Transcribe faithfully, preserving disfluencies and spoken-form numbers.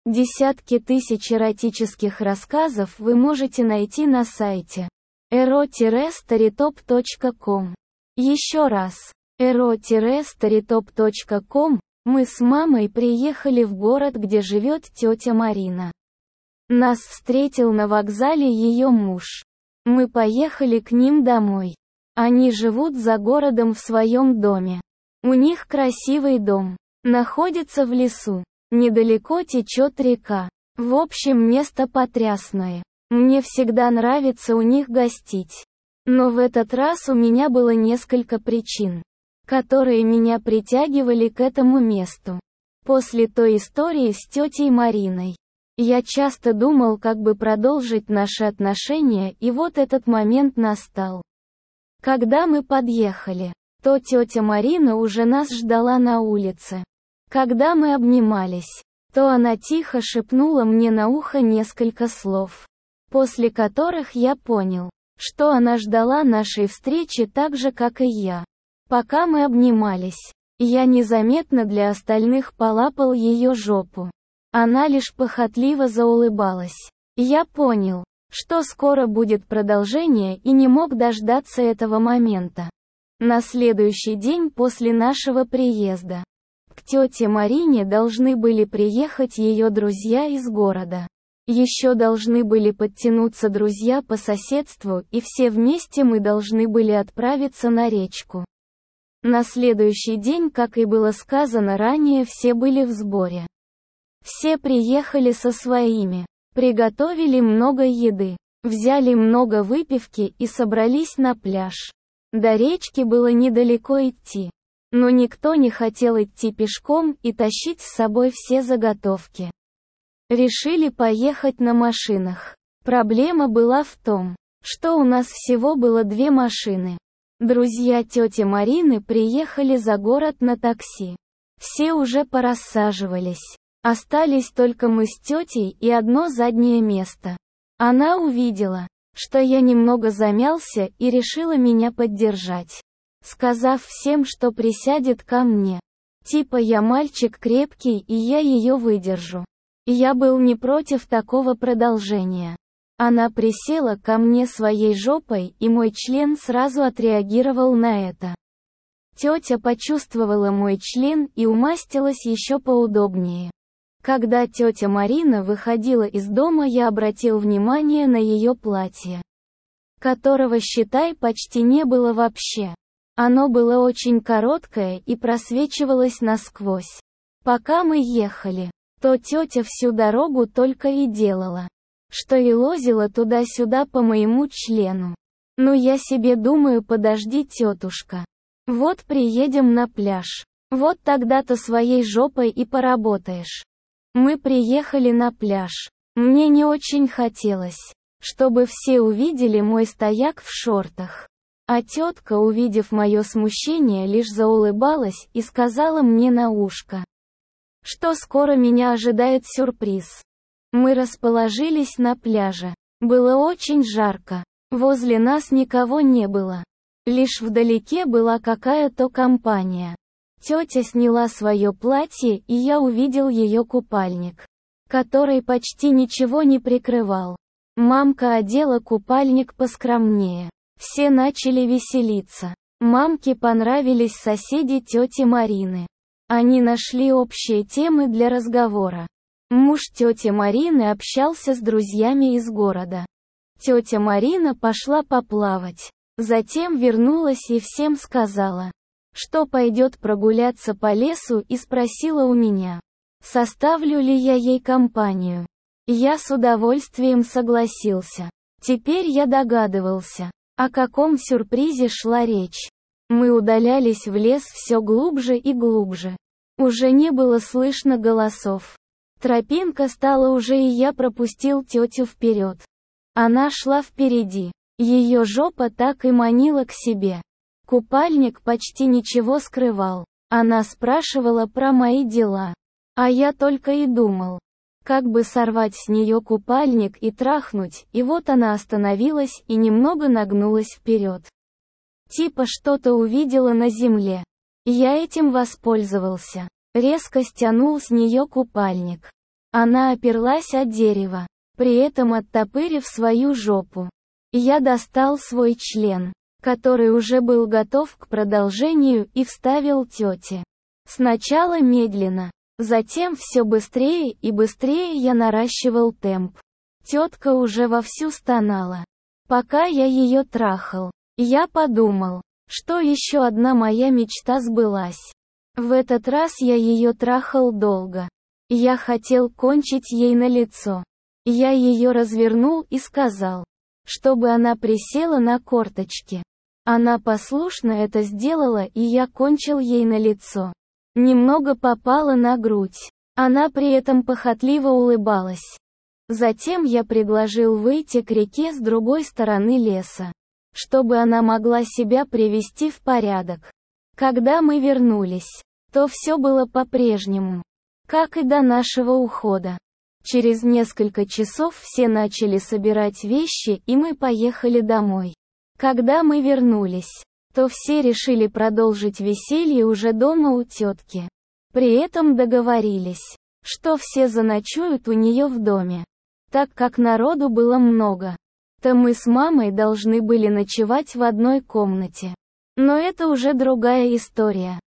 Десятки тысяч эротических рассказов вы можете найти на сайте эро старитоп точка ком. Еще раз, эро старитоп точка ком. Мы с мамой приехали в город, где живет тетя Марина. Нас встретил на вокзале ее муж. Мы поехали к ним домой. Они живут за городом в своем доме. У них красивый дом. Находится в лесу. Недалеко течет река. В общем, место потрясное. Мне всегда нравится у них гостить. Но в этот раз у меня было несколько причин, которые меня притягивали к этому месту. После той истории с тетей Мариной, я часто думал, как бы продолжить наши отношения, и вот этот момент настал. Когда мы подъехали, то тетя Марина уже нас ждала на улице. Когда мы обнимались, то она тихо шепнула мне на ухо несколько слов, после которых я понял, что она ждала нашей встречи так же, как и я. Пока мы обнимались, я незаметно для остальных полапал ее жопу. Она лишь похотливо заулыбалась. Я понял, что скоро будет продолжение, и не мог дождаться этого момента. На следующий день после нашего приезда к тете Марине должны были приехать ее друзья из города. Еще должны были подтянуться друзья по соседству, и все вместе мы должны были отправиться на речку. На следующий день, как и было сказано ранее, все были в сборе. Все приехали со своими, приготовили много еды, взяли много выпивки и собрались на пляж. До речки было недалеко идти, но никто не хотел идти пешком и тащить с собой все заготовки. Решили поехать на машинах. Проблема была в том, что у нас всего было две машины. Друзья тети Марины приехали за город на такси. Все уже порассаживались. Остались только мы с тетей и одно заднее место. Она увидела, что я немного замялся, и решила меня поддержать, сказав всем, что присядет ко мне. Типа я мальчик крепкий и я ее выдержу. Я был не против такого продолжения. Она присела ко мне своей жопой, и мой член сразу отреагировал на это. Тетя почувствовала мой член и умастилась еще поудобнее. Когда тетя Марина выходила из дома, я обратил внимание на ее платье, которого, считай, почти не было вообще. Оно было очень короткое и просвечивалось насквозь. Пока мы ехали, то тетя всю дорогу только и делала, что и лозила туда-сюда по моему члену. Ну я себе думаю, подожди, тетушка. Вот приедем на пляж. Вот тогда-то своей жопой и поработаешь. Мы приехали на пляж. Мне не очень хотелось, чтобы все увидели мой стояк в шортах. А тетка, увидев мое смущение, лишь заулыбалась и сказала мне на ушко, что скоро меня ожидает сюрприз. Мы расположились на пляже. Было очень жарко. Возле нас никого не было. Лишь вдалеке была какая-то компания. Тетя сняла свое платье, и я увидел ее купальник, который почти ничего не прикрывал. Мамка одела купальник поскромнее. Все начали веселиться. Мамке понравились соседи тети Марины. Они нашли общие темы для разговора. Муж тети Марины общался с друзьями из города. Тетя Марина пошла поплавать. Затем вернулась и всем сказала, что пойдет прогуляться по лесу, и спросила у меня, составлю ли я ей компанию. Я с удовольствием согласился. Теперь я догадывался, о каком сюрпризе шла речь. Мы удалялись в лес все глубже и глубже. Уже не было слышно голосов. Тропинка стала уже, и я пропустил тетю вперед. Она шла впереди. Ее жопа так и манила к себе. Купальник почти ничего скрывал. Она спрашивала про мои дела. А я только и думал, как бы сорвать с нее купальник и трахнуть, и вот она остановилась и немного нагнулась вперед. Типа что-то увидела на земле. Я этим воспользовался. Резко стянул с нее купальник. Она оперлась о дерево, при этом оттопырив свою жопу. Я достал свой член, который уже был готов к продолжению, и вставил тете. Сначала медленно, затем все быстрее и быстрее я наращивал темп. Тетка уже вовсю стонала, пока я ее трахал. Я подумал, что еще одна моя мечта сбылась. В этот раз я ее трахал долго. Я хотел кончить ей на лицо. Я ее развернул и сказал, чтобы она присела на корточки. Она послушно это сделала, и я кончил ей на лицо. Немного попало на грудь. Она при этом похотливо улыбалась. Затем я предложил выйти к реке с другой стороны леса, чтобы она могла себя привести в порядок. Когда мы вернулись, то все было по-прежнему, как и до нашего ухода. Через несколько часов все начали собирать вещи, и мы поехали домой. Когда мы вернулись, то все решили продолжить веселье уже дома у тетки. При этом договорились, что все заночуют у нее в доме. Так как народу было много, то мы с мамой должны были ночевать в одной комнате. Но это уже другая история.